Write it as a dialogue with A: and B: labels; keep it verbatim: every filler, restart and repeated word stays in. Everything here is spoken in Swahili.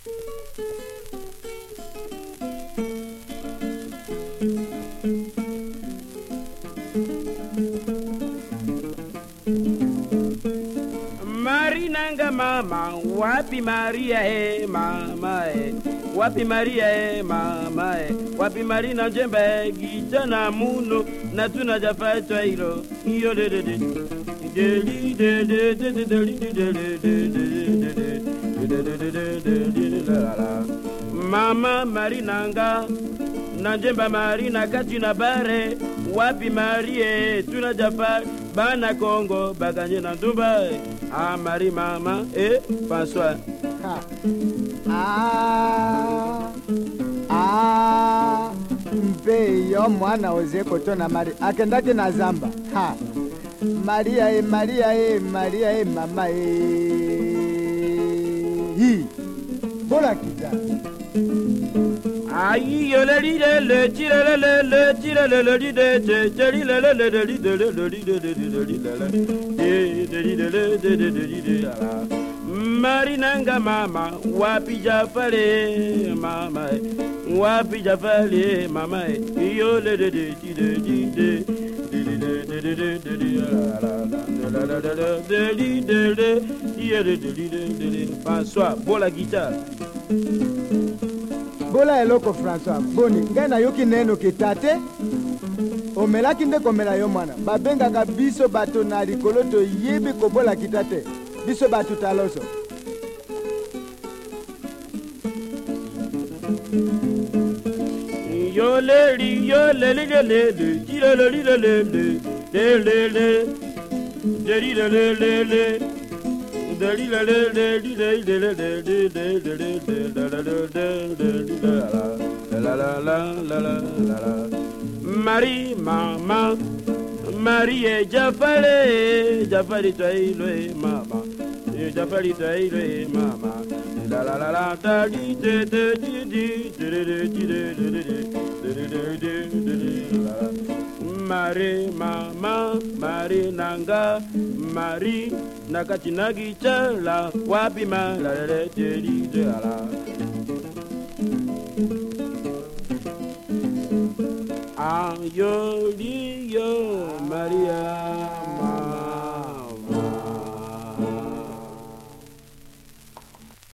A: Marinanga mama, wapi Maria e mama e, wapi Maria e mama e, wapi Marina jembe gitana muno na tuna jafaitwa hilo iyo de de de de de de de de de de de de mama Marinanga na jemba Marina katina bare wapi Marie tuna jafa bana Kongo baganye na Dubai. Ah, Marie mama, eh, François.
B: Ha. Ah, ah, mpe yo mwana oze kotona Mari, akendaki na zamba. Ha. Maria e, Maria e, Maria e, mama e. Hi. Bola kita.
A: Aïe, le li le le tire le le le tire le le li de te tire le le le le li de le le li de de de li de le de de li de le de de de li de la Marinanga mama wapi Jafale mama wapi Jafale mama yo le de de de de de de de de de de de la la la la la de li de de de de de de François bola guitare.
B: Bola eloko François boni ngai na yoki neno ketate omelaki nde komela yo mwana babengaka biso bato na likolo toyebi kobola kitate biso bato taloso
A: yo le li yo le li le le le le le le le le le le le le le le le Marie mama Marie Jafale Jafale toile mama Jafale toile mama la la la la da di de de di di de de de Marie mama Marie nanga Marie nakatinagi chala wapi ma la la de di de la Ayo, yo, Maria.